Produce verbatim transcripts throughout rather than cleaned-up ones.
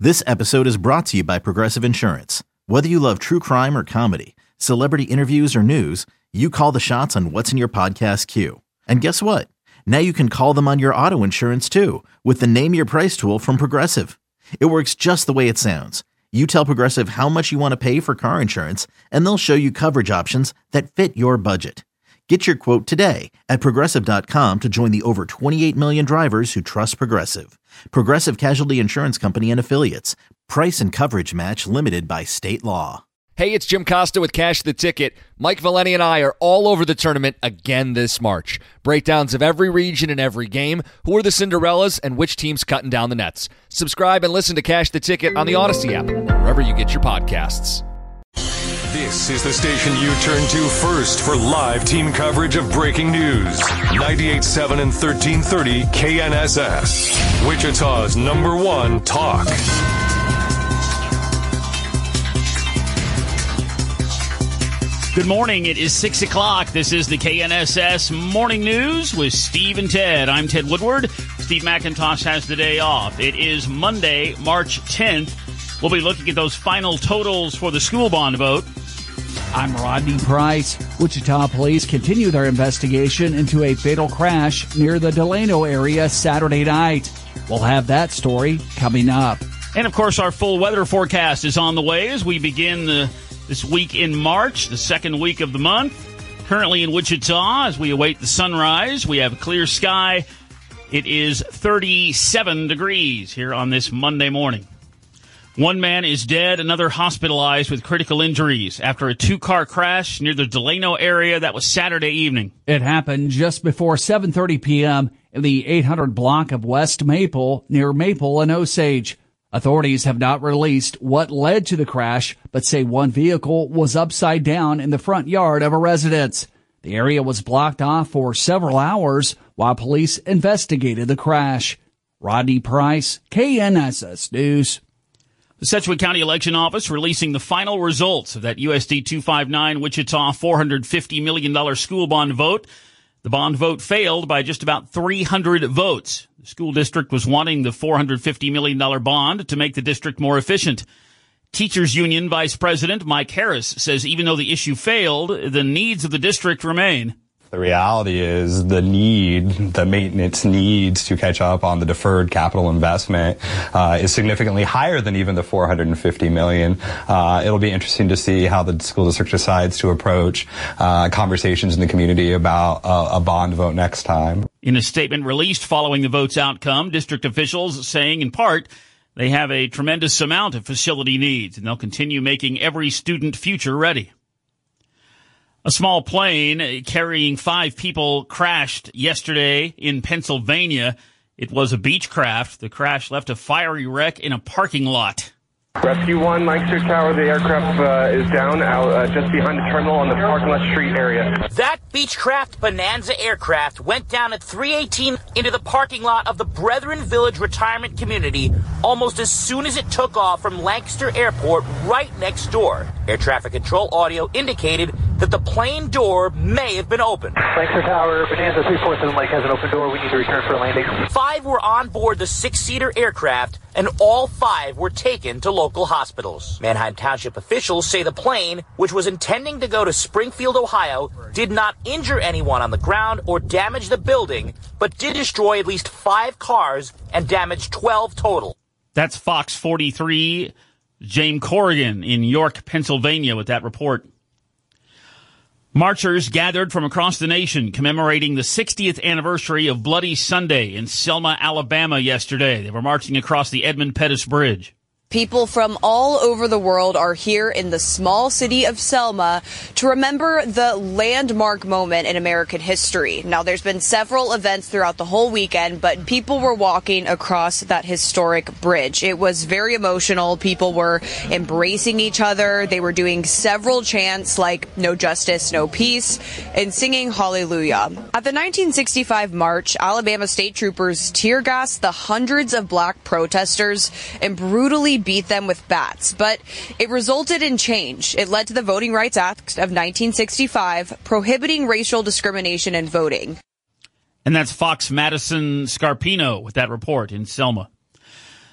This episode is brought to you by Progressive Insurance. Whether you love true crime or comedy, celebrity interviews or news, you call the shots on what's in your podcast queue. And guess what? Now you can call them on your auto insurance too with the Name Your Price tool from Progressive. It works just the way it sounds. You tell Progressive how much you want to pay for car insurance, and they'll show you coverage options that fit your budget. Get your quote today at Progressive dot com to join the over twenty-eight million drivers who trust Progressive. Progressive Casualty Insurance Company and Affiliates. Price and coverage match limited by state law. Hey, it's Jim Costa with Cash the Ticket. Mike Valeni and I are all over the tournament again this March. Breakdowns of every region and every game, who are the Cinderellas, and which team's cutting down the nets. Subscribe and listen to Cash the Ticket on the Odyssey app, wherever you get your podcasts. This is the station you turn to first for live team coverage of breaking news. ninety-eight point seven and thirteen thirty K N S S. Wichita's number one talk. Good morning. It is six o'clock. This is the K N S S Morning News with Steve and Ted. I'm Ted Woodward. Steve McIntosh has the day off. It is Monday, March tenth. We'll be looking at those final totals for the school bond vote. I'm Rodney Price. Wichita police continue their investigation into a fatal crash near the Delano area Saturday night. We'll have that story coming up. And, of course, our full weather forecast is on the way as we begin the, this week in March, the second week of the month. Currently in Wichita, as we await the sunrise, we have a clear sky. It is thirty-seven degrees here on this Monday morning. One man is dead, another hospitalized with critical injuries after a two-car crash near the Delano area. That was Saturday evening. It happened just before seven thirty p.m. in the eight hundred block of West Maple near Maple and Osage. Authorities have not released what led to the crash, but say one vehicle was upside down in the front yard of a residence. The area was blocked off for several hours while police investigated the crash. Rodney Price, K N S S News. The Sedgwick County Election Office releasing the final results of that U S D two fifty-nine Wichita four hundred fifty million dollars school bond vote. The bond vote failed by just about three hundred votes. The school district was wanting the four hundred fifty million dollars bond to make the district more efficient. Teachers Union Vice President Mike Harris says even though the issue failed, the needs of the district remain. The reality is the need, the maintenance needs to catch up on the deferred capital investment uh, is significantly higher than even the four hundred fifty million dollars. Uh, it'll be interesting to see how the school district decides to approach uh, conversations in the community about uh, a bond vote next time. In a statement released following the vote's outcome, district officials saying in part they have a tremendous amount of facility needs and they'll continue making every student future ready. A small plane carrying five people crashed yesterday in Pennsylvania. It was a Beechcraft. The crash left a fiery wreck in a parking lot. Rescue one, Lancaster Tower, the aircraft uh, is down out uh, just behind the terminal on the parking lot street area. That Beechcraft Bonanza aircraft went down at three eighteen into the parking lot of the Brethren Village Retirement Community almost as soon as it took off from Lancaster Airport right next door. Air traffic control audio indicated that the plane door may have been open. Lancaster Tower, Bonanza three four seven Lake has an open door. We need to return for a landing. Five were on board the six-seater aircraft, and all five were taken to local hospitals. Manheim Township officials say the plane, which was intending to go to Springfield, Ohio, did not injure anyone on the ground or damage the building, but did destroy at least five cars and damage twelve total. That's Fox forty-three, James Corrigan in York, Pennsylvania, with that report. Marchers gathered from across the nation commemorating the sixtieth anniversary of Bloody Sunday in Selma, Alabama yesterday. They were marching across the Edmund Pettus Bridge. People from all over the world are here in the small city of Selma to remember the landmark moment in American history. Now, there's been several events throughout the whole weekend, but people were walking across that historic bridge. It was very emotional. People were embracing each other. They were doing several chants like "No Justice, No Peace" and singing Hallelujah. At the nineteen sixty-five march, Alabama state troopers tear gassed the hundreds of black protesters and brutally beat them with bats, but it resulted in change. It led to the Voting Rights Act of nineteen sixty-five, prohibiting racial discrimination in voting. And that's Fox Madison Scarpino with that report in Selma.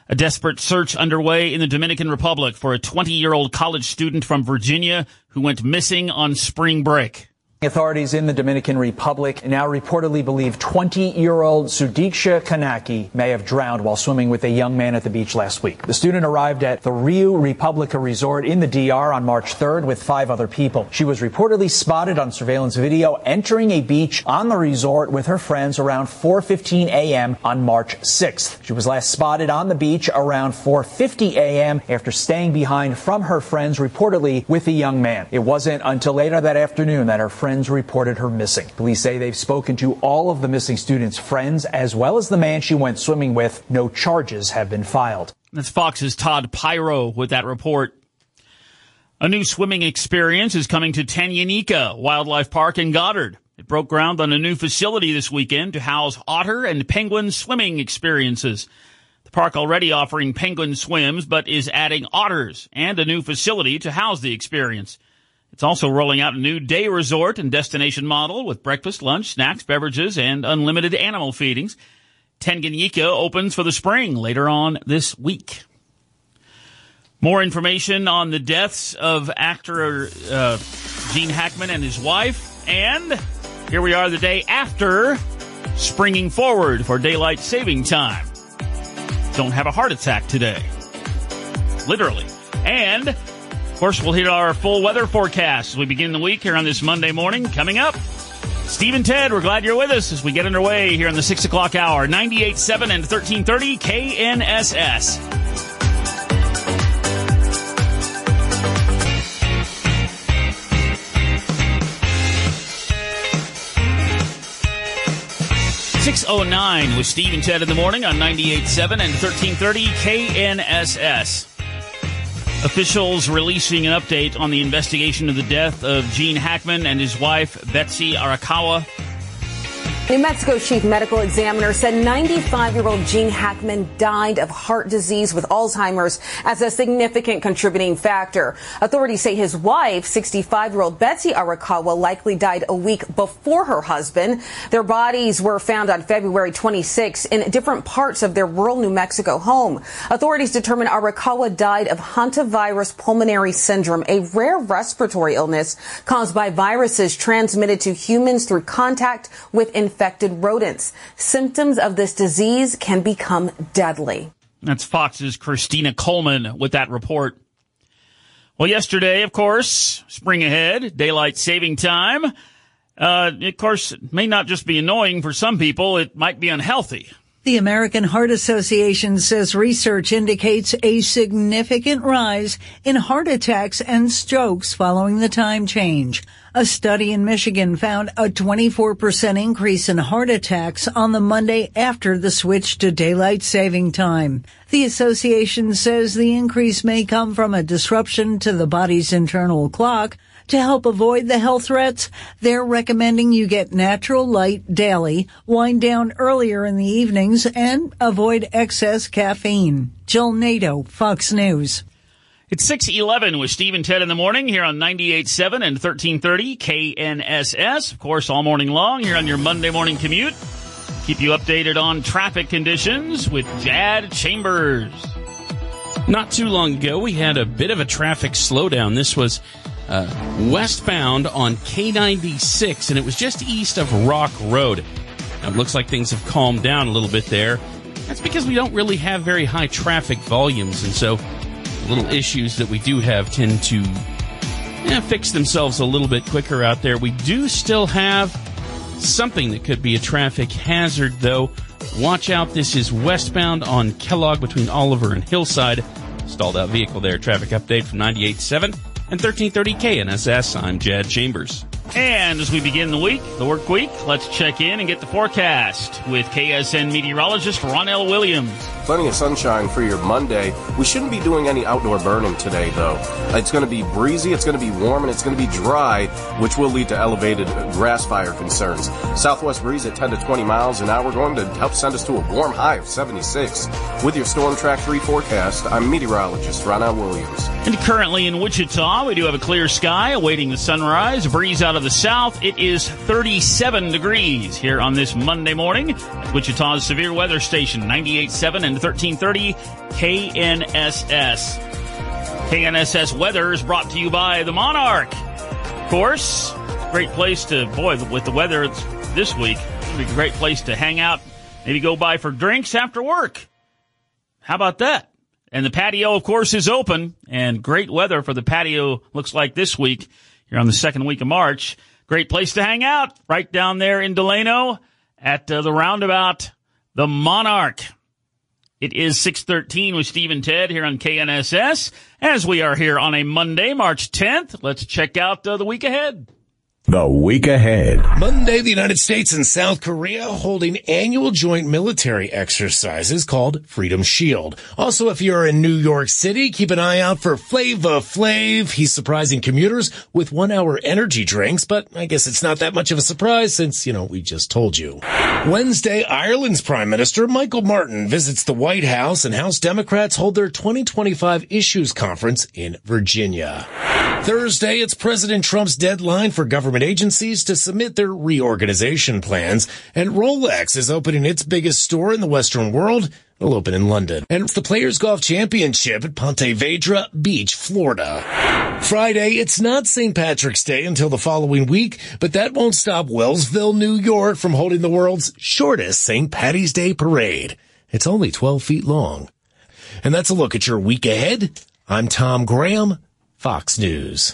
A desperate search underway in the Dominican Republic for a twenty-year-old college student from Virginia who went missing on spring break. Authorities in the Dominican Republic now reportedly believe twenty-year-old Sudiksha Kanaki may have drowned while swimming with a young man at the beach last week. The student arrived at the Rio Republica Resort in the D R on March third with five other people. She was reportedly spotted on surveillance video entering a beach on the resort with her friends around four fifteen a.m. on March sixth. She was last spotted on the beach around four fifty a.m. after staying behind from her friends, reportedly with a young man. It wasn't until later that afternoon that her friends reported her missing. Police say they've spoken to all of the missing students' friends as well as the man she went swimming with. No charges have been filed. That's Fox's Todd Pyro with that report. A new swimming experience is coming to Tanganyika Wildlife Park in Goddard. It broke ground on a new facility this weekend to house otter and penguin swimming experiences. The park already offering penguin swims, but is adding otters and a new facility to house the experience. It's also rolling out a new day resort and destination model with breakfast, lunch, snacks, beverages, and unlimited animal feedings. Tanganyika opens for the spring later on this week. More information on the deaths of actor uh, Gene Hackman and his wife. And here we are the day after springing forward for daylight saving time. Don't have a heart attack today. Literally. And of course, we'll hit our full weather forecast as we begin the week here on this Monday morning. Coming up, Steve and Ted, we're glad you're with us as we get underway here on the six o'clock hour. ninety-eight point seven and thirteen thirty K N S S. six oh nine with Steve and Ted in the morning on ninety-eight point seven and thirteen thirty K N S S. Officials releasing an update on the investigation of the death of Gene Hackman and his wife, Betsy Arakawa. New Mexico chief medical examiner said ninety-five-year-old Gene Hackman died of heart disease with Alzheimer's as a significant contributing factor. Authorities say his wife, sixty-five-year-old Betsy Arakawa, likely died a week before her husband. Their bodies were found on February twenty-sixth in different parts of their rural New Mexico home. Authorities determined Arakawa died of hantavirus pulmonary syndrome, a rare respiratory illness caused by viruses transmitted to humans through contact with infected Infected rodents. Symptoms of this disease can become deadly. That's Fox's Christina Coleman with that report. Well, yesterday, of course, spring ahead, daylight saving time. Uh, of course, it may not just be annoying for some people, it might be unhealthy. The American Heart Association says research indicates a significant rise in heart attacks and strokes following the time change. A study in Michigan found a twenty-four percent increase in heart attacks on the Monday after the switch to daylight saving time. The association says the increase may come from a disruption to the body's internal clock. To help avoid the health threats, they're recommending you get natural light daily, wind down earlier in the evenings, and avoid excess caffeine. Jill Nato, Fox News. It's six eleven with Steve and Ted in the morning here on ninety-eight point seven and thirteen thirty K N S S. Of course, all morning long here on your Monday morning commute. Keep you updated on traffic conditions with Jad Chambers. Not too long ago, we had a bit of a traffic slowdown. This was uh, westbound on K ninety-six, and it was just east of Rock Road. Now, it looks like things have calmed down a little bit there. That's because we don't really have very high traffic volumes, and so little issues that we do have tend to eh, fix themselves a little bit quicker out there. We do still have something that could be a traffic hazard, though. Watch out. This is westbound on Kellogg between Oliver and Hillside. Stalled out vehicle there. Traffic update from ninety-eight point seven and thirteen thirty K N S S. I'm Jad Chambers. And as we begin the week, the work week, let's check in and get the forecast with K S N meteorologist Ronell Williams. Plenty of sunshine for your Monday. We shouldn't be doing any outdoor burning today, though. It's going to be breezy, it's going to be warm, and it's going to be dry, which will lead to elevated grass fire concerns. Southwest breeze at ten to twenty miles an hour going to help send us to a warm high of seventy-six. With your Storm Track three forecast, I'm meteorologist Ronell Williams. And currently in Wichita, we do have a clear sky awaiting the sunrise. A breeze out of to the south, it is thirty-seven degrees here on this Monday morning at Wichita's Severe Weather Station, ninety-eight point seven and thirteen thirty K N S S. K N S S weather is brought to you by the Monarch. Of course, great place to, boy, with the weather this week, it'd be a great place to hang out, maybe go by for drinks after work. How about that? And the patio, of course, is open, and great weather for the patio looks like this week here on the second week of March. Great place to hang out right down there in Delano at uh, the roundabout, the Monarch. It is six thirteen with Steve and Ted here on K N S S. As we are here on a Monday, March tenth, let's check out uh, the week ahead. The week ahead. Monday, the United States and South Korea holding annual joint military exercises called Freedom Shield. Also, if you're in New York City, keep an eye out for Flava Flav. He's surprising commuters with one-hour energy drinks, but I guess it's not that much of a surprise since, you know, we just told you. Wednesday, Ireland's Prime Minister Michael Martin visits the White House, and House Democrats hold their twenty twenty-five Issues Conference in Virginia. Thursday, it's President Trump's deadline for government agencies to submit their reorganization plans, and Rolex is opening its biggest store in the Western world. It'll open in London. And it's the Players Golf Championship at Ponte Vedra Beach, Florida. Friday, it's not Saint Patrick's Day until the following week, but that won't stop Wellsville, New York from holding the world's shortest Saint Patty's Day parade. It's only twelve feet long. And that's a look at your week ahead. I'm Tom Graham, Fox News.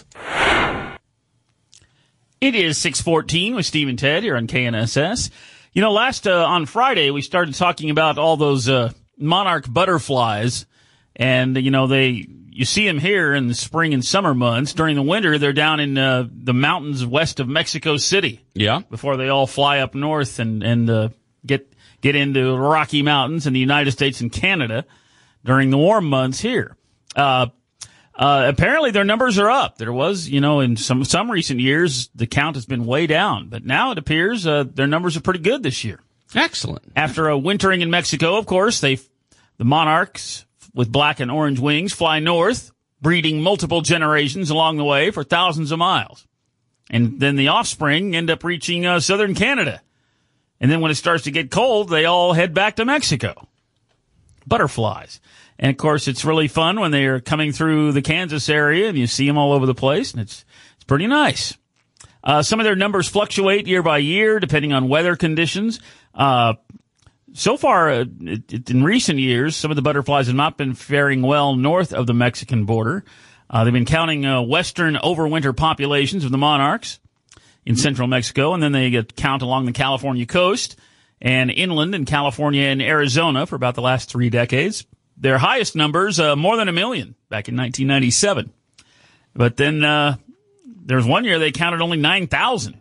It is six fourteen with Steve and Ted here on K N S S. You know, last uh, on Friday, we started talking about all those uh, monarch butterflies. And, you know, they you see them here in the spring and summer months. During the winter, they're down in uh, the mountains west of Mexico City. Yeah. Before they all fly up north and, and uh, get, get into the Rocky Mountains in the United States and Canada during the warm months here. Uh Uh, apparently their numbers are up. There was, you know, in some, some recent years, the count has been way down, but now it appears, uh, their numbers are pretty good this year. Excellent. After a wintering in Mexico, of course, they, the monarchs with black and orange wings fly north, breeding multiple generations along the way for thousands of miles. And then the offspring end up reaching, uh, southern Canada. And then when it starts to get cold, they all head back to Mexico. Butterflies. And, of course, it's really fun when they are coming through the Kansas area, and you see them all over the place, and it's it's pretty nice. Uh, some of their numbers fluctuate year by year, depending on weather conditions. Uh, so far, uh, it, it, in recent years, some of the butterflies have not been faring well north of the Mexican border. Uh, they've been counting uh, western overwinter populations of the monarchs in central Mexico, and then they get count along the California coast and inland in California and Arizona for about the last three decades. Their highest numbers, uh, more than a million back in nineteen ninety-seven. But then, uh, there was one year they counted only nine thousand.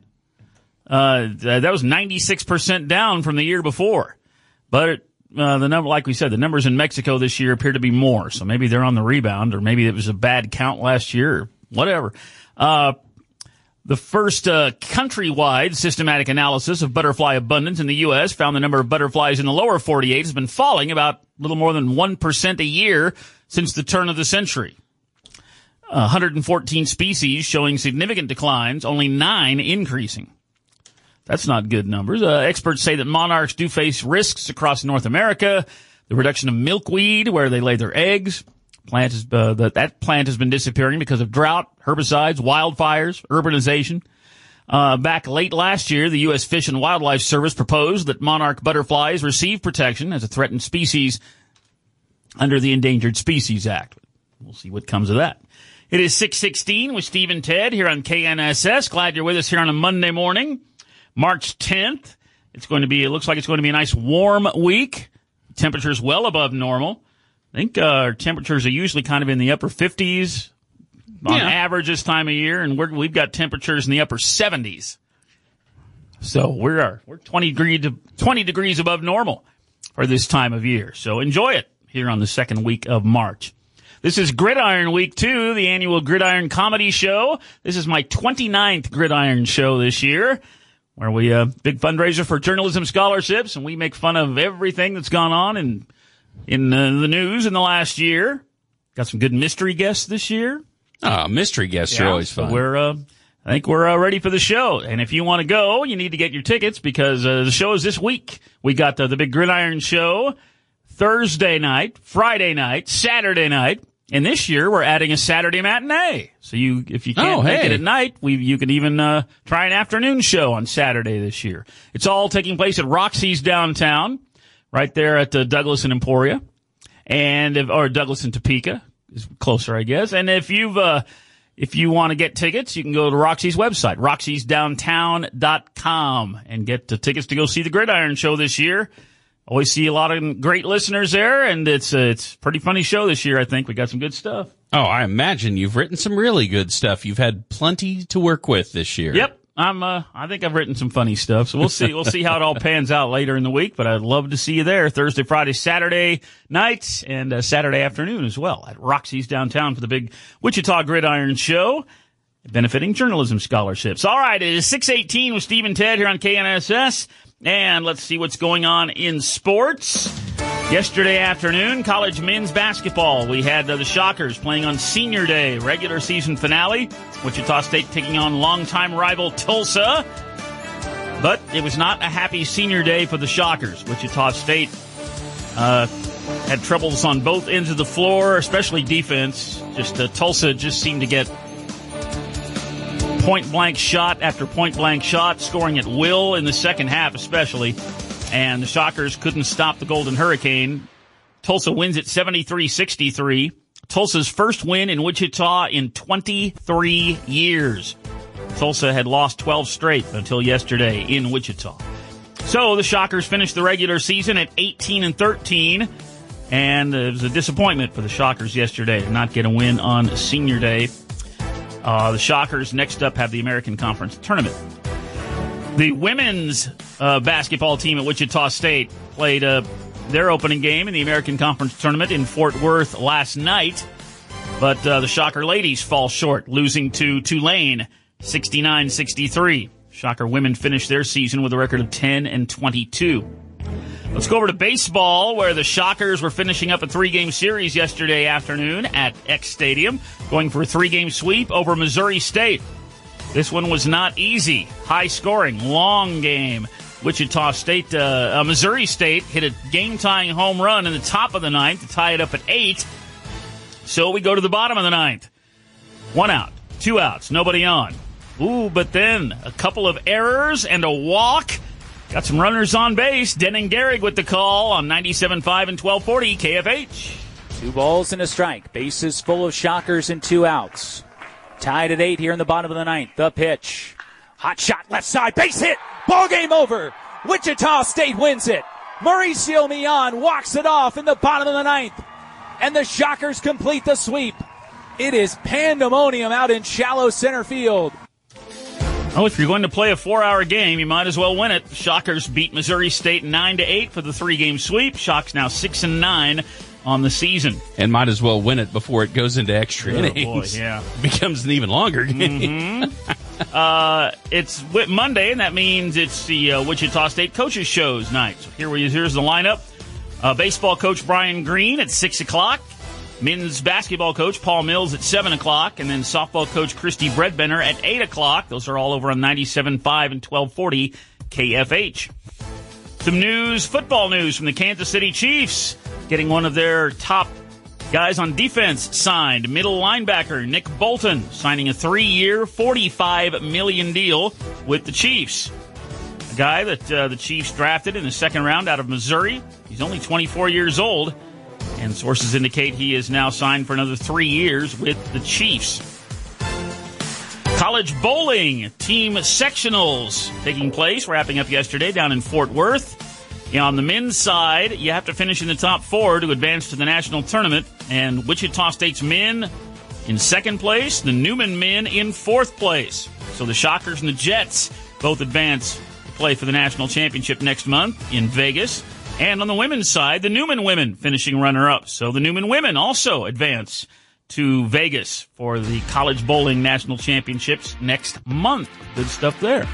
Uh, that was ninety-six percent down from the year before. But, uh, the number, like we said, the numbers in Mexico this year appear to be more. So maybe they're on the rebound, or maybe it was a bad count last year, or whatever. Uh, The first uh, countrywide systematic analysis of butterfly abundance in the U S found the number of butterflies in the lower forty-eight has been falling about a little more than one percent a year since the turn of the century. one hundred fourteen species showing significant declines, only nine increasing. That's not good numbers. Uh, experts say that monarchs do face risks across North America. The reduction of milkweed, where they lay their eggs. Plant is, uh, that, that plant has been disappearing because of drought, herbicides, wildfires, urbanization. Uh, back late last year, the U S Fish and Wildlife Service proposed that monarch butterflies receive protection as a threatened species under the Endangered Species Act. We'll see what comes of that. It is six sixteen with Steve and Ted here on K N S S. Glad you're with us here on a Monday morning, March tenth. It's going to be, it looks like it's going to be a nice warm week. Temperatures well above normal. I think uh, our temperatures are usually kind of in the upper fifties on yeah. average this time of year, and we're, we've got temperatures in the upper seventies. So we're we're twenty degrees twenty degrees above normal for this time of year. So enjoy it here on the second week of March. This is Gridiron Week two, the annual Gridiron Comedy Show. This is my twenty-ninth Gridiron show this year, where we uh big fundraiser for journalism scholarships, and we make fun of everything that's gone on in in uh, the news in the last year. Got some good mystery guests this year. Oh, mystery guests yeah, are always fun. So we're uh, I think we're uh, ready for the show. And if you want to go, you need to get your tickets because uh, the show is this week. We got uh, the Big Gridiron Show Thursday night, Friday night, Saturday night. And this year, we're adding a Saturday matinee. So you, if you can't Oh, make hey. it at night, we you can even uh, try an afternoon show on Saturday this year. It's all taking place at Roxy's downtown, right there at uh, Douglas and Emporia, and if, or Douglas and Topeka is closer, I guess. And if you've uh, if you want to get tickets, you can go to Roxy's website, roxys downtown dot com, and get the tickets to go see the Gridiron Show this year. Always see a lot of great listeners there, and it's a, it's a pretty funny show this year, I think. We got some good stuff. Oh, I imagine you've written some really good stuff. You've had plenty to work with this year. Yep. I'm, uh, I think I've written some funny stuff, so we'll see, we'll see how it all pans out later in the week, but I'd love to see you there Thursday, Friday, Saturday nights, and uh, Saturday afternoon as well at Roxy's downtown for the big Wichita Gridiron Show, benefiting journalism scholarships. All right, it is six eighteen with Steve and Ted here on K N S S. And let's see what's going on in sports. Yesterday afternoon, college men's basketball. We had uh, the Shockers playing on Senior Day, regular season finale. Wichita State taking on longtime rival Tulsa. But it was not a happy Senior Day for the Shockers. Wichita State uh, had troubles on both ends of the floor, especially defense. Just uh, Tulsa just seemed to get point-blank shot after point-blank shot, scoring at will in the second half especially. And the Shockers couldn't stop the Golden Hurricane. Tulsa wins at seventy-three sixty-three. Tulsa's first win in Wichita in twenty-three years. Tulsa had lost twelve straight until yesterday in Wichita. So the Shockers finished the regular season at eighteen and thirteen. And it was a disappointment for the Shockers yesterday to not get a win on Senior Day. Uh, the Shockers next up have the American Conference Tournament. The women's uh, basketball team at Wichita State played uh, their opening game in the American Conference Tournament in Fort Worth last night. But uh, the Shocker ladies fall short, losing to Tulane sixty-nine sixty-three. Shocker women finished their season with a record of ten and twenty-two. Let's go over to baseball, where the Shockers were finishing up a three-game series yesterday afternoon at X Stadium, going for a three-game sweep over Missouri State. This one was not easy. High-scoring, long game. Wichita State, uh, uh, Missouri State hit a game-tying home run in the top of the ninth to tie it up at eight. So we go to the bottom of the ninth. One out, two outs, nobody on. Ooh, but then a couple of errors and a walk. Got some runners on base. Denning Gehrig with the call on ninety-seven point five and twelve forty K F H. Two balls and a strike. Bases full of Shockers and two outs. Tied at eight here in the bottom of the ninth. The pitch. Hot shot left side. Base hit. Ball game over. Wichita State wins it. Mauricio Millan walks it off in the bottom of the ninth. And the Shockers complete the sweep. It is pandemonium out in shallow center field. Oh, if you're going to play a four-hour game, you might as well win it. The Shockers beat Missouri State nine to eight for the three-game sweep. Shocks now six and nine on the season. And might as well win it before it goes into extra Oh, innings. boy, yeah. It becomes an even longer game. Mm-hmm. uh, it's Monday, and that means it's the uh, Wichita State Coaches Shows night. So here we, here's the lineup. Uh, baseball coach Brian Green at six o'clock. Men's basketball coach Paul Mills at seven o'clock. And then softball coach Christy Bredbender at eight o'clock. Those are all over on ninety-seven point five and twelve forty K F H. Some news, football news from the Kansas City Chiefs. Getting one of their top guys on defense signed. Middle linebacker Nick Bolton signing a three-year, forty-five million dollars deal with the Chiefs. A guy that uh, the Chiefs drafted in the second round out of Missouri. He's only twenty-four years old. And sources indicate he is now signed for another three years with the Chiefs. College bowling team sectionals taking place, wrapping up yesterday down in Fort Worth. You know, on the men's side, you have to finish in the top four to advance to the national tournament. And Wichita State's men in second place, the Newman men in fourth place. So the Shockers and the Jets both advance to play for the national championship next month in Vegas. And on the women's side, the Newman women finishing runner-up. So the Newman women also advance to Vegas for the College Bowling National Championships next month. Good stuff there.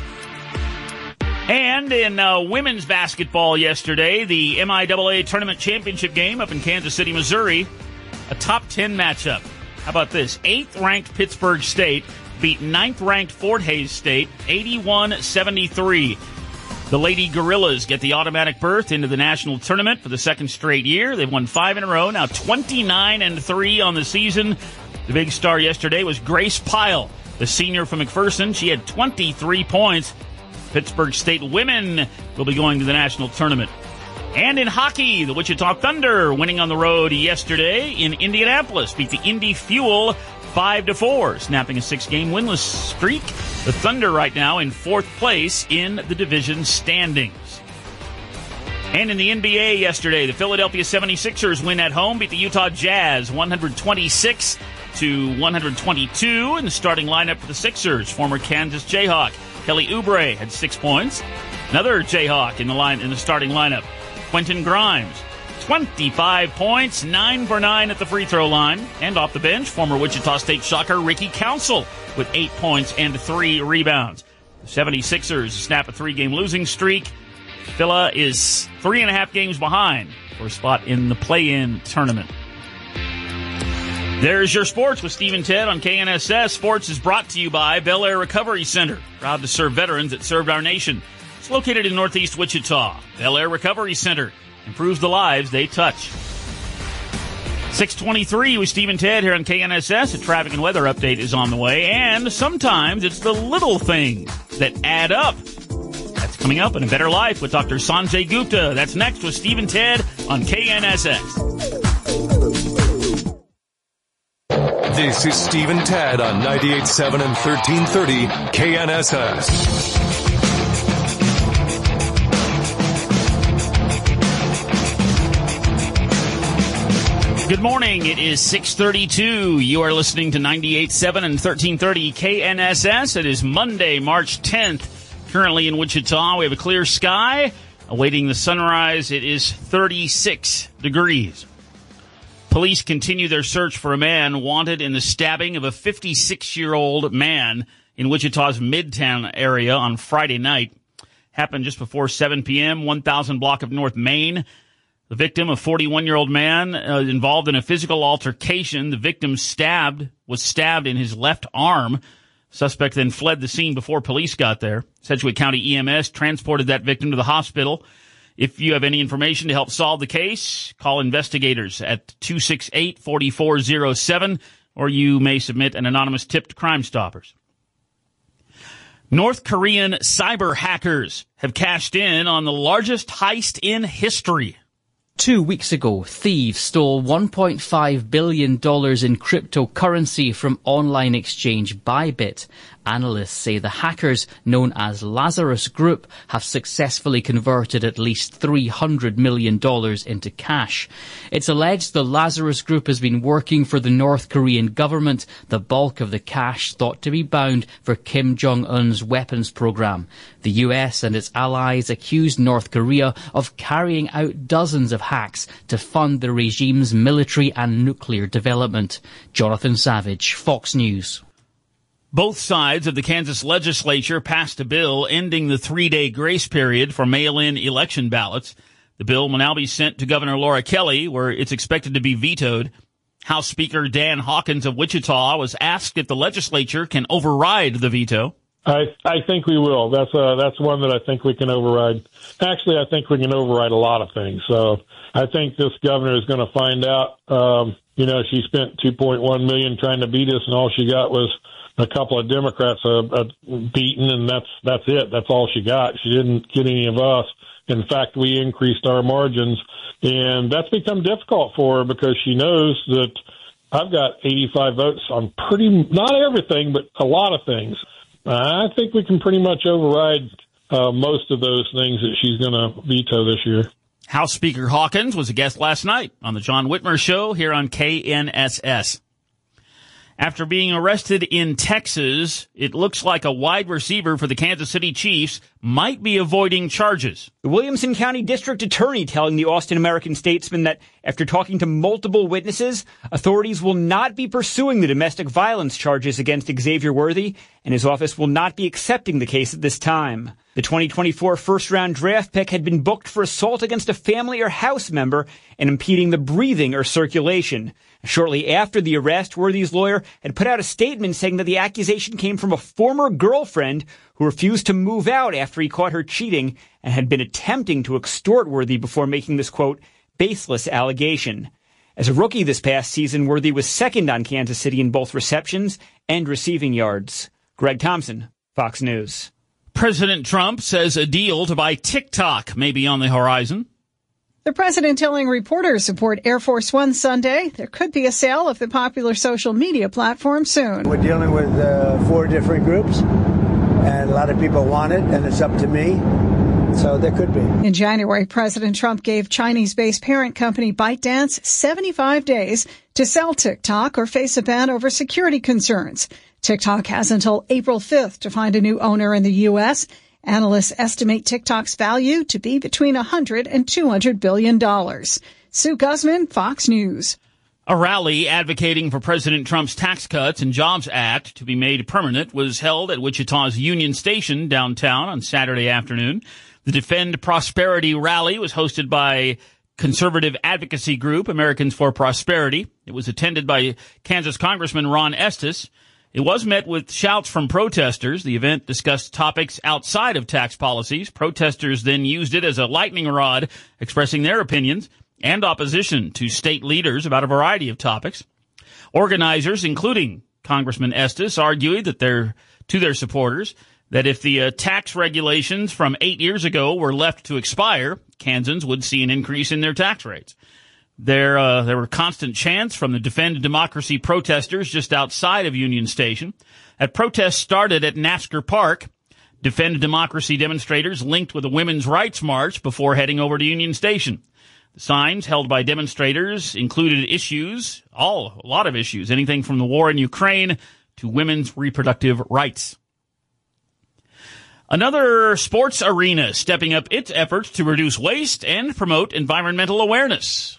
And in uh, women's basketball yesterday, the M I A A Tournament Championship game up in Kansas City, Missouri, a top ten matchup. How about this? Eighth-ranked Pittsburgh State beat ninth-ranked Fort Hays State eighty-one seventy-three. The Lady Gorillas get the automatic berth into the national tournament for the second straight year. They've won five in a row, now twenty-nine and three on the season. The big star yesterday was Grace Pyle, the senior from McPherson. She had twenty-three points. Pittsburgh State women will be going to the national tournament. And in hockey, the Wichita Thunder winning on the road yesterday in Indianapolis, beat the Indy Fuel five to four, snapping a six-game winless streak. The Thunder right now in fourth place in the division standings. And in the N B A yesterday, the Philadelphia seventy-sixers win at home, beat the Utah Jazz one twenty-six to one twenty-two. In the starting lineup for the Sixers, former Kansas Jayhawk Kelly Oubre had six points. Another Jayhawk in the line in the starting lineup, Quentin Grimes, twenty-five points, nine for nine at the free throw line. And off the bench, former Wichita State Shocker Ricky Council with eight points and three rebounds. The seventy-sixers snap a three-game losing streak. Phila is three and a half games behind for a spot in the play-in tournament. There's your sports with Steve and Ted on K N S S. Sports is brought to you by Bel Air Recovery Center, proud to serve veterans that served our nation. It's located in Northeast Wichita. Bel Air Recovery Center improves the lives they touch. six twenty-three with Steve and Ted here on K N S S. A traffic and weather update is on the way, and sometimes it's the little things that add up. That's coming up in A Better Life with Doctor Sanjay Gupta. That's next with Steve and Ted on K N S S. This is Steve and Ted on ninety-eight point seven and thirteen thirty K N S S. Good morning. It is six thirty-two. You are listening to ninety-eight point seven and thirteen thirty K N S S. It is Monday, March tenth. Currently in Wichita, we have a clear sky. Awaiting the sunrise, it is thirty-six degrees. Police continue their search for a man wanted in the stabbing of a fifty-six-year-old man in Wichita's Midtown area on Friday night. Happened just before seven p.m., one thousand block of North Main. The victim, a forty-one-year-old man, uh, involved in a physical altercation. The victim stabbed, was stabbed in his left arm. Suspect then fled the scene before police got there. Sedgwick County E M S transported that victim to the hospital. If you have any information to help solve the case, call investigators at two six eight, four four zero seven, or you may submit an anonymous tip to Crime Stoppers. North Korean cyber hackers have cashed in on the largest heist in history. Two weeks ago, thieves stole one point five billion dollars in cryptocurrency from online exchange Bybit. Analysts say the hackers, known as Lazarus Group, have successfully converted at least three hundred million dollars into cash. It's alleged the Lazarus Group has been working for the North Korean government, the bulk of the cash thought to be bound for Kim Jong-un's weapons program. The U S and its allies accused North Korea of carrying out dozens of hacks to fund the regime's military and nuclear development. Jonathan Savage, Fox News. Both sides of the Kansas legislature passed a bill ending the three-day grace period for mail-in election ballots. The bill will now be sent to Governor Laura Kelly, where it's expected to be vetoed. House Speaker Dan Hawkins of Wichita was asked if the legislature can override the veto. I I think we will. That's uh that's one that I think we can override. Actually, I think we can override a lot of things. So I think this governor is going to find out. Um, you know, she spent two point one million dollars trying to beat us, and all she got was a couple of Democrats uh, uh, beaten, and that's that's it. That's all she got. She didn't get any of us. In fact, we increased our margins, and that's become difficult for her because she knows that I've got eighty-five votes on pretty not everything, but a lot of things. I think we can pretty much override uh, most of those things that she's going to veto this year. House Speaker Hawkins was a guest last night on the John Whitmer Show here on K N S S. After being arrested in Texas, it looks like a wide receiver for the Kansas City Chiefs, might be avoiding charges. The Williamson County District Attorney telling the Austin American-Statesman that after talking to multiple witnesses, authorities will not be pursuing the domestic violence charges against Xavier Worthy, and his office will not be accepting the case at this time. The twenty twenty-four first-round draft pick had been booked for assault against a family or house member and impeding the breathing or circulation. Shortly after the arrest, Worthy's lawyer had put out a statement saying that the accusation came from a former girlfriend who refused to move out after he caught her cheating and had been attempting to extort Worthy before making this, quote, baseless allegation. As a rookie this past season, Worthy was second on Kansas City in both receptions and receiving yards. Greg Thompson, Fox News. President Trump says a deal to buy TikTok may be on the horizon. The president telling reporters aboard Air Force One Sunday there could be a sale of the popular social media platform soon. We're dealing with uh, four different groups, and a lot of people want it, and it's up to me. So there could be. In January, President Trump gave Chinese-based parent company ByteDance seventy-five days to sell TikTok or face a ban over security concerns. TikTok has until April fifth to find a new owner in the U S. Analysts estimate TikTok's value to be between one hundred and two hundred billion dollars. Sue Guzman, Fox News. A rally advocating for President Trump's Tax Cuts and Jobs Act to be made permanent was held at Wichita's Union Station downtown on Saturday afternoon. The Defend Prosperity rally was hosted by conservative advocacy group Americans for Prosperity. It was attended by Kansas Congressman Ron Estes. It was met with shouts from protesters. The event discussed topics outside of tax policies. Protesters then used it as a lightning rod, expressing their opinions and opposition to state leaders about a variety of topics. Organizers, including Congressman Estes, argued that they're, to their supporters that if the uh, tax regulations from eight years ago were left to expire, Kansans would see an increase in their tax rates. There, uh, there were constant chants from the Defend Democracy protesters just outside of Union Station. At protests started at NASCAR Park, Defend Democracy demonstrators linked with a women's rights march before heading over to Union Station. The signs held by demonstrators included issues, all, a lot of issues, anything from the war in Ukraine to women's reproductive rights. Another sports arena stepping up its efforts to reduce waste and promote environmental awareness.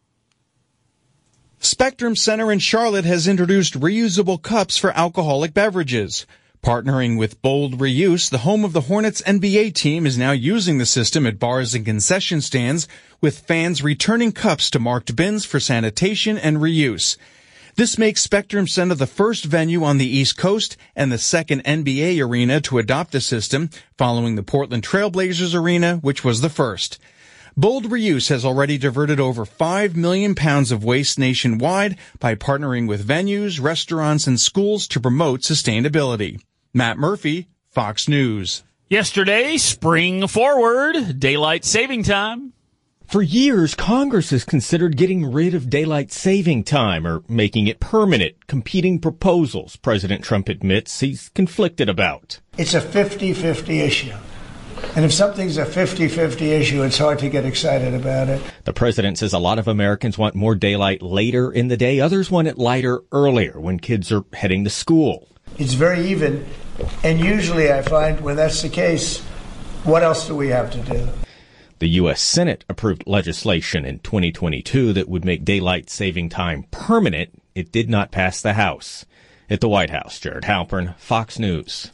Spectrum Center in Charlotte has introduced reusable cups for alcoholic beverages. Partnering with Bold Reuse, the home of the Hornets N B A team is now using the system at bars and concession stands, with fans returning cups to marked bins for sanitation and reuse. This makes Spectrum Center the first venue on the East Coast and the second N B A arena to adopt the system, following the Portland Trailblazers arena, which was the first. Bold Reuse has already diverted over five million pounds of waste nationwide by partnering with venues, restaurants, and schools to promote sustainability. Matt Murphy, Fox News. Yesterday, spring forward, daylight saving time. For years, Congress has considered getting rid of daylight saving time or making it permanent. Competing proposals, President Trump admits he's conflicted about. It's a fifty-fifty issue. And if something's a fifty-fifty issue, it's hard to get excited about it. The president says a lot of Americans want more daylight later in the day. Others want it lighter earlier when kids are heading to school. It's very even. And usually I find when that's the case, what else do we have to do? The U S Senate approved legislation in twenty twenty-two that would make daylight saving time permanent. It did not pass the House. At the White House, Jared Halpern, Fox News.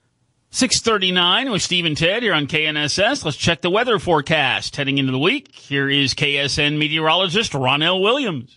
six thirty-nine with Steve and Ted here on K N S S. Let's check the weather forecast heading into the week. Here is K S N meteorologist Ronell Williams.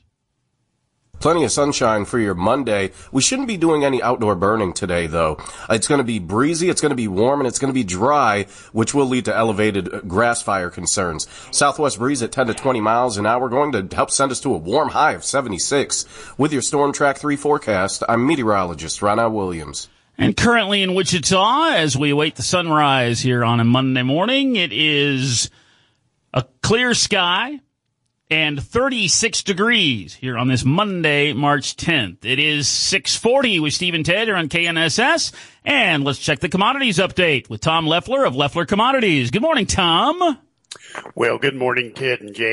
Plenty of sunshine for your Monday. We shouldn't be doing any outdoor burning today, though. It's going to be breezy, it's going to be warm, and it's going to be dry, which will lead to elevated grass fire concerns. Southwest breeze at ten to twenty miles an hour, going to help send us to a warm high of seventy-six. With your Storm Track three forecast, I'm meteorologist Ronell Williams. And currently in Wichita, as we await the sunrise here on a Monday morning, it is a clear sky and thirty-six degrees here on this Monday, March tenth. It is six forty with Steve and Ted here on K N S S. And let's check the commodities update with Tom Leffler of Leffler Commodities. Good morning, Tom. Well, good morning, Ted and Jed.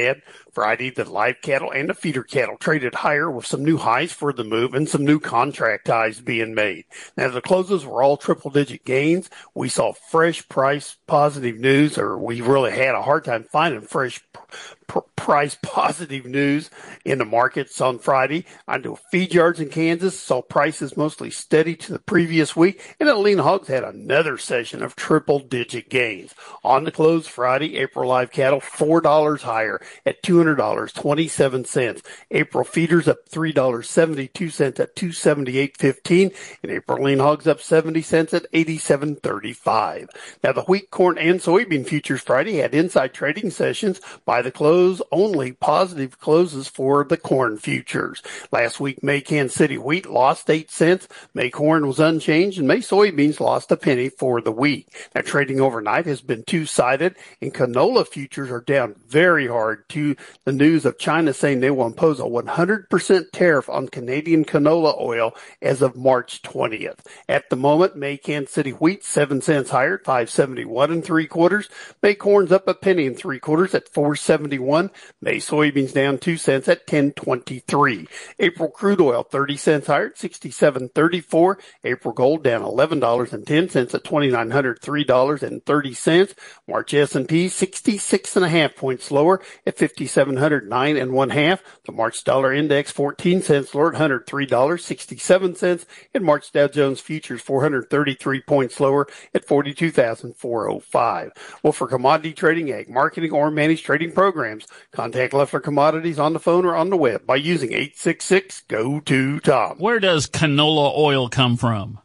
Friday, the live cattle and the feeder cattle traded higher with some new highs for the move and some new contract highs being made. Now, the closes were all triple-digit gains. We saw fresh price positive news, or we really had a hard time finding fresh pr- price positive news in the markets on Friday. I know feed yards in Kansas saw prices mostly steady to the previous week, and the lean hogs had another session of triple-digit gains. On the close Friday, April live cattle four dollars higher at two hundred dollars and twenty-seven cents. April feeders up three dollars and seventy-two cents at two hundred seventy-eight dollars and fifteen cents, and April lean hogs up seventy cents at eighty-seven thirty-five. Now, the wheat, corn, and soybean futures Friday had inside trading sessions. By the close, only positive closes for the corn futures. Last week, May Kansas City wheat lost eight cents. May corn was unchanged, and May soybeans lost a penny for the week. Now, trading overnight has been two-sided, and canola futures are down very hard to the news of China saying they will impose a one hundred percent tariff on Canadian canola oil as of March twentieth. At the moment, May Kansas City wheat seven cents higher at five seventy-one and three quarters. May corn's up a penny and three quarters at four seventy-one. May soybeans down two cents at ten twenty-three. April crude oil thirty cents higher at sixty-seven thirty-four. April gold down eleven dollars and ten cents at two thousand nine hundred three dollars and thirty cents. March S and P sixty-six and a half points lower at fifty-seven hundred nine and one half. The March dollar index fourteen cents lower at one hundred three dollars and sixty-seven cents. And March Dow Jones futures four hundred thirty-three points lower at forty-two thousand four hundred five. Well, for commodity trading, ag marketing, or managed trading programs, contact Leffler Commodities on the phone or on the web by using eight six six, G O two, T O M. Where does canola oil come from?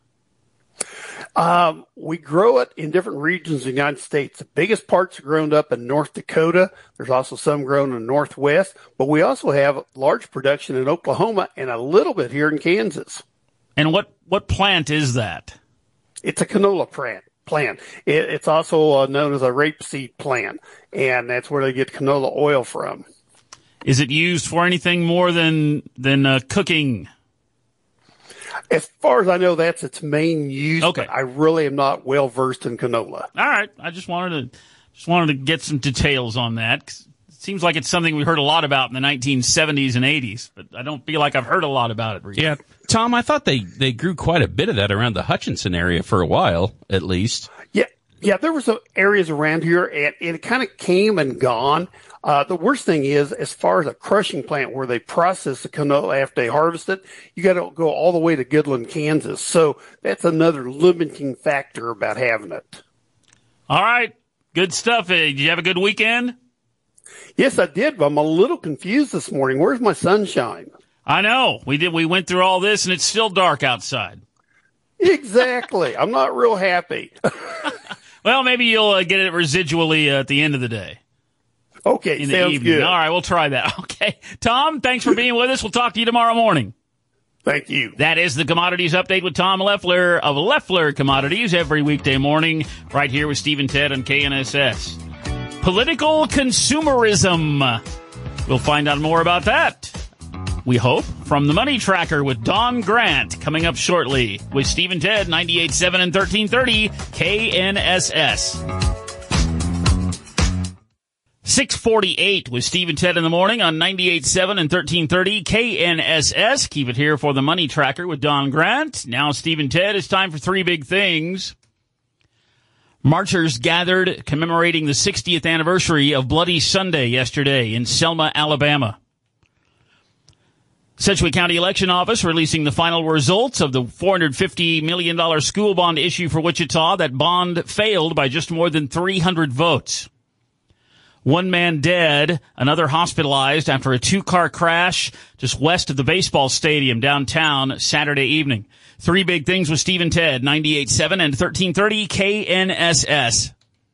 Um, we grow it in different regions of the United States. The biggest parts are grown up in North Dakota. There's also some grown in the Northwest, but we also have large production in Oklahoma and a little bit here in Kansas. And what, what plant is that? It's a canola plant. Plant. It, it's also uh, known as a rapeseed plant, and that's where they get canola oil from. Is it used for anything more than than uh, cooking? As far as I know, that's its main use. Okay. But I really am not well versed in canola. All right. I just wanted to just wanted to get some details on that. 'Cause it seems like it's something we heard a lot about in the nineteen seventies and eighties, but I don't feel like I've heard a lot about it recently. Yeah, Tom, I thought they, they grew quite a bit of that around the Hutchinson area for a while, at least. Yeah, yeah. There were some areas around here, and it kind of came and gone. Uh, the worst thing is, as far as a crushing plant where they process the canola after they harvest it, you got to go all the way to Goodland, Kansas. So that's another limiting factor about having it. All right. Good stuff. Uh, did you have a good weekend? Yes, I did, but I'm a little confused this morning. Where's my sunshine? I know. We did. We went through all this, and it's still dark outside. Exactly. I'm not real happy. Well, maybe you'll uh, get it residually uh, at the end of the day. Okay, in sounds the evening. good. All right, we'll try that. Okay. Tom, thanks for being with us. We'll talk to you tomorrow morning. Thank you. That is the Commodities Update with Tom Leffler of Leffler Commodities every weekday morning right here with Steve and Ted on K N S S. Political consumerism. We'll find out more about that, we hope, from the Money Tracker with Don Grant coming up shortly with Steve and Ted, ninety-eight point seven and thirteen thirty K N S S. six forty-eight with Steve and Ted in the morning on ninety-eight point seven and thirteen thirty K N S S. Keep it here for the Money Tracker with Don Grant. Now, Steve and Ted, it's time for three big things. Marchers gathered commemorating the sixtieth anniversary of Bloody Sunday yesterday in Selma, Alabama. Sedgwick County Election Office releasing the final results of the four hundred fifty million dollars school bond issue for Wichita. That bond failed by just more than three hundred votes. One man dead, another hospitalized after a two-car crash just west of the baseball stadium downtown Saturday evening. Three big things with Steve and Ted, ninety-eight point seven and thirteen thirty K N S S.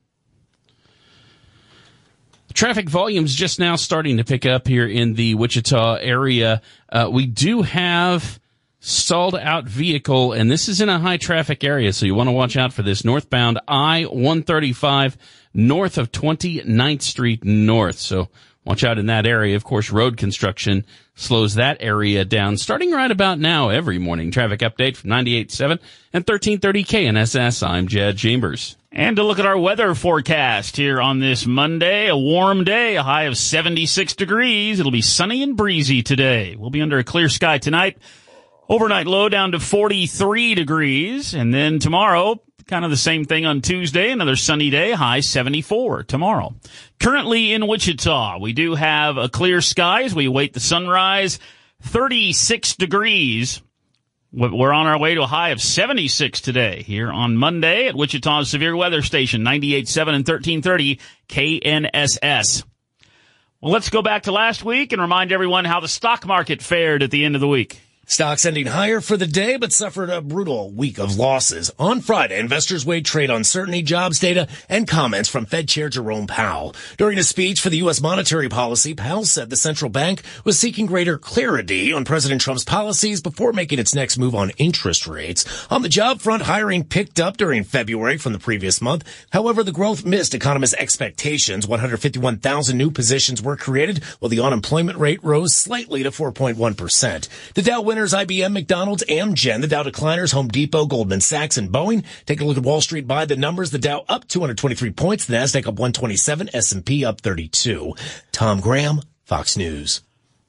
Traffic volume's just now starting to pick up here in the Wichita area. Uh, we do have stalled out vehicle, and this is in a high traffic area, so you want to watch out for this. Northbound I one thirty-five north of twenty-ninth Street North. So watch out in that area. Of course, road construction slows that area down starting right about now every morning. Traffic update from ninety-eight point seven and thirteen thirty K N S S. I'm Jed Chambers. And to look at our weather forecast here on this Monday, a warm day, a high of seventy-six degrees. It'll be sunny and breezy today. We'll be under a clear sky tonight. Overnight low down to forty-three degrees. And then tomorrow, kind of the same thing on Tuesday, another sunny day, high seventy-four tomorrow. Currently in Wichita, we do have a clear sky as we await the sunrise, thirty-six degrees. We're on our way to a high of seventy-six today here on Monday at Wichita's Severe Weather Station, ninety-eight point seven and thirteen thirty K N S S. Well, let's go back to last week and remind everyone how the stock market fared at the end of the week. Stocks ending higher for the day, but suffered a brutal week of losses. On Friday, investors weighed trade uncertainty, jobs data, and comments from Fed Chair Jerome Powell. During a speech for the U S monetary policy, Powell said the central bank was seeking greater clarity on President Trump's policies before making its next move on interest rates. On the job front, hiring picked up during February from the previous month. However, the growth missed economists' expectations. one hundred fifty-one thousand new positions were created, while the unemployment rate rose slightly to four point one percent. The Dow winners, I B M, McDonald's, Amgen. The Dow decliners, Home Depot, Goldman Sachs, and Boeing. Take a look at Wall Street by the numbers. The Dow up two hundred twenty-three points. The Nasdaq up one twenty-seven. S and P up thirty-two. Tom Graham, Fox News.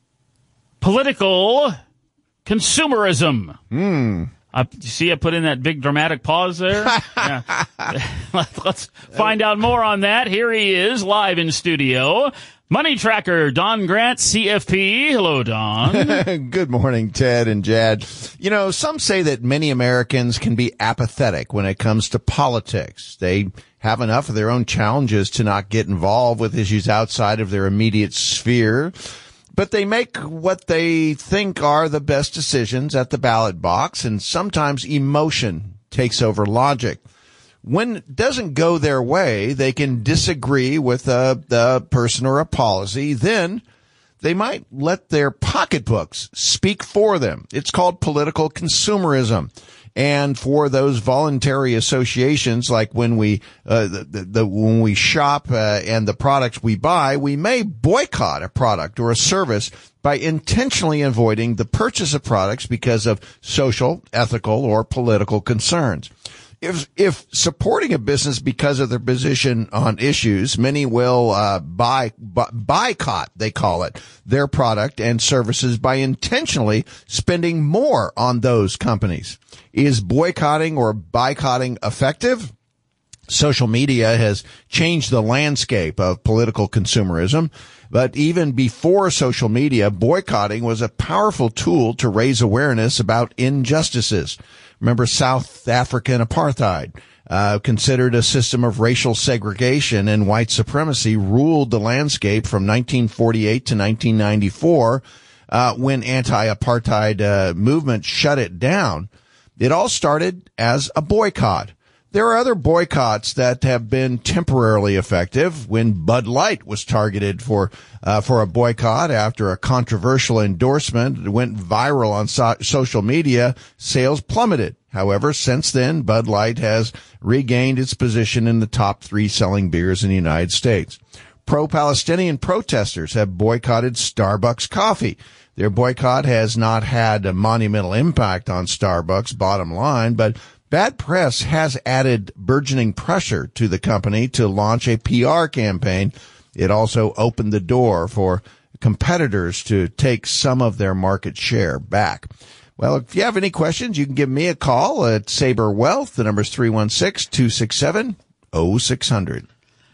Political consumerism. Hmm. Uh, you see I put in that big dramatic pause there? Yeah. Let's find out more on that. Here he is, live in studio. Money Tracker, Don Grant, C F P. Hello, Don. Good morning, Ted and Jad. You know, some say that many Americans can be apathetic when it comes to politics. They have enough of their own challenges to not get involved with issues outside of their immediate sphere. But they make what they think are the best decisions at the ballot box, and sometimes emotion takes over logic. When it doesn't go their way, they can disagree with a, a person or a policy. Then they might let their pocketbooks speak for them. It's called political consumerism. And for those voluntary associations, like when we uh, the, the, the when we shop uh, and the products we buy, we may boycott a product or a service by intentionally avoiding the purchase of products because of social, ethical, or political concerns. If, if supporting a business because of their position on issues, many will, uh, buy, bu- boycott, they call it, their product and services by intentionally spending more on those companies. Is boycotting or boycotting effective? Social media has changed the landscape of political consumerism, but even before social media, boycotting was a powerful tool to raise awareness about injustices. Remember South African apartheid, uh, considered a system of racial segregation and white supremacy, ruled the landscape from nineteen forty-eight to nineteen ninety-four, uh, when anti-apartheid uh, movement shut it down. It all started as a boycott. There are other boycotts that have been temporarily effective. When Bud Light was targeted for uh, for a boycott after a controversial endorsement, it went viral on so- social media, sales plummeted. However, since then, Bud Light has regained its position in the top three selling beers in the United States. Pro-Palestinian protesters have boycotted Starbucks coffee. Their boycott has not had a monumental impact on Starbucks' bottom line, but bad press has added burgeoning pressure to the company to launch a P R campaign. It also opened the door for competitors to take some of their market share back. Well, if you have any questions, you can give me a call at Sabre Wealth. The number is three one six, two six seven, zero six zero zero.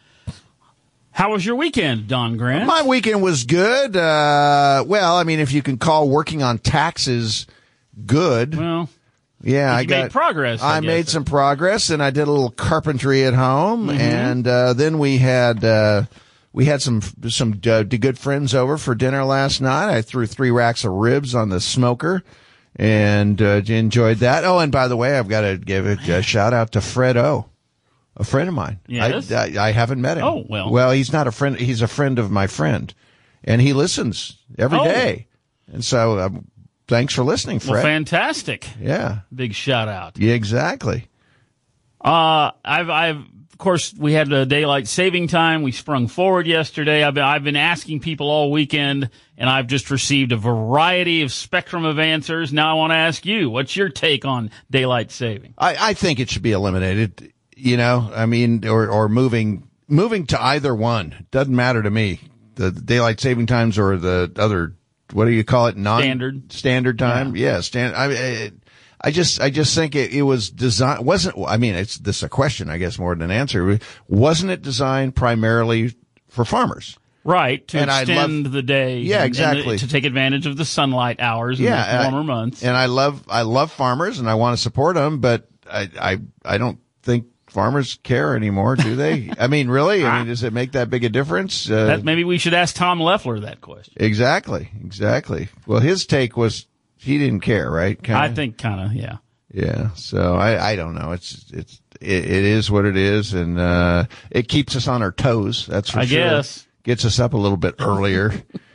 How was your weekend, Don Grant? My weekend was good. Uh, well, I mean, if you can call working on taxes good. Well, yeah, I you got made progress. I, I guess. made some progress, and I did a little carpentry at home, Mm-hmm. and uh, then we had uh, we had some some uh, good friends over for dinner last night. I threw three racks of ribs on the smoker, and uh, enjoyed that. Oh, and by the way, I've got to give a, a shout out to Fred O. A friend of mine. Yes? I, I, I haven't met him. Oh, well. Well, he's not a friend. He's a friend of my friend. And he listens every Oh. day. And so, um, thanks for listening, Fred. Well, fantastic. Yeah. Big shout out. Yeah, exactly. Uh, I've, I've of course, we had the daylight saving time. We sprung forward yesterday. I've been, I've been asking people all weekend, and I've just received a variety of spectrum of answers. Now I want to ask you, what's your take on daylight saving? I, I think it should be eliminated, you know, I mean, or, or moving, moving to either one. Doesn't matter to me. The daylight saving times or the other, what do you call it? Non standard standard time. Yeah. yeah stand. I, I, I just, I just think it, it was designed, wasn't, I mean, it's this is a question, I guess, more than an answer. Wasn't it designed primarily for farmers? Right. To and extend love, the day. Yeah, and, exactly. And to take advantage of the sunlight hours yeah, in the warmer I, months. And I love, I love farmers and I want to support them, but I, I, I don't think farmers care anymore, do they? I mean, really? I mean, does it make that big a difference? Uh, that, maybe we should ask Tom Leffler that question. Exactly. Exactly. Well, his take was he didn't care, right? Kinda? I think kind of, yeah. Yeah. So I, I don't know. It's, it's, it, it is what it is. And, uh, it keeps us on our toes. That's for I sure. I guess. Gets us up a little bit earlier.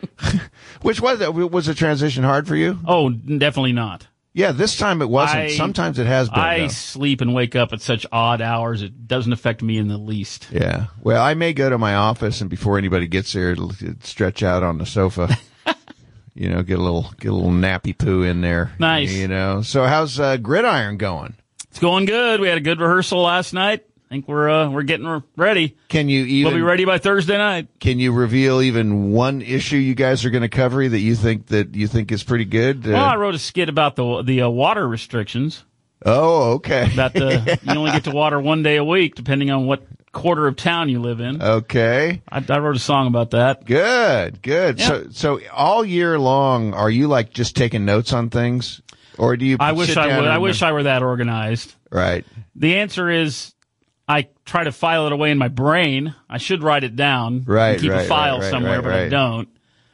Which was, was the transition hard for you? Oh, definitely not. Yeah, this time it wasn't. I, Sometimes it has been. I though. sleep and wake up at such odd hours. It doesn't affect me in the least. Yeah. Well, I may go to my office and before anybody gets there, it'll, it'll stretch out on the sofa. You know, get a little get a little nappy poo in there. Nice. You know. So how's uh, Gridiron going? It's going good. We had a good rehearsal last night. I think we're uh, we're getting ready. Can you even? We'll be ready by Thursday night. Can you reveal even one issue you guys are going to cover that you think that you think is pretty good? Well, uh, I wrote a skit about the the uh, water restrictions. Oh, okay. About the you only get to water one day a week, depending on what quarter of town you live in. Okay. I, I wrote a song about that. Good, good. Yeah. So, so all year long, are you like just taking notes on things, or do you? I wish I would. I wish I were that organized. Right. The answer is, I try to file it away in my brain. I should write it down. Right. And keep right, a file right, right, somewhere, right, but right. I don't.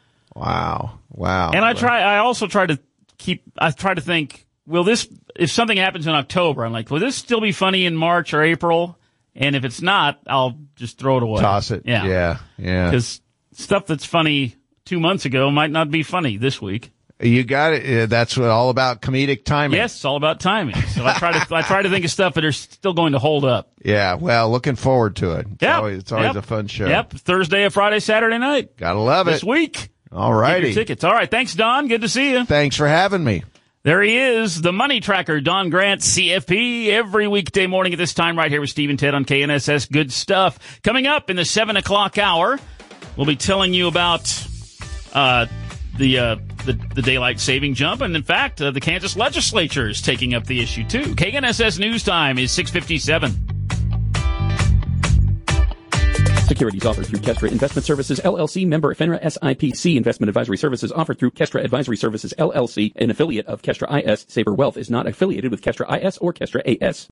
Wow. Wow. And I try. I also try to keep. I try to think. Will this? If something happens in October, I'm like, will this still be funny in March or April? And if it's not, I'll just throw it away. Toss it. Yeah. Yeah. Yeah. Because stuff that's funny two months ago might not be funny this week. You got it. Uh, that's what all about comedic timing. Yes, it's all about timing. So I try to I try to think of stuff that are still going to hold up. Yeah. Well, looking forward to it. It's yep. always, it's always yep. a fun show. Yep. Thursday, a Friday, Saturday night. Gotta love this it. This week. All righty. Tickets. All right. Thanks, Don. Good to see you. Thanks for having me. There he is, the money tracker, Don Grant, C F P, every weekday morning at this time right here with Steve and Ted on K N S S. Good stuff. Coming up in the seven o'clock hour, we'll be telling you about uh, the, uh, the the daylight saving jump. And, in fact, uh, the Kansas legislature is taking up the issue, too. K N S S News Time is six fifty-seven. Securities offered through Kestra Investment Services, L L C, member FINRA S I P C. Investment advisory services offered through Kestra Advisory Services, L L C, an affiliate of Kestra I S. Saber Wealth is not affiliated with Kestra I S or Kestra A S.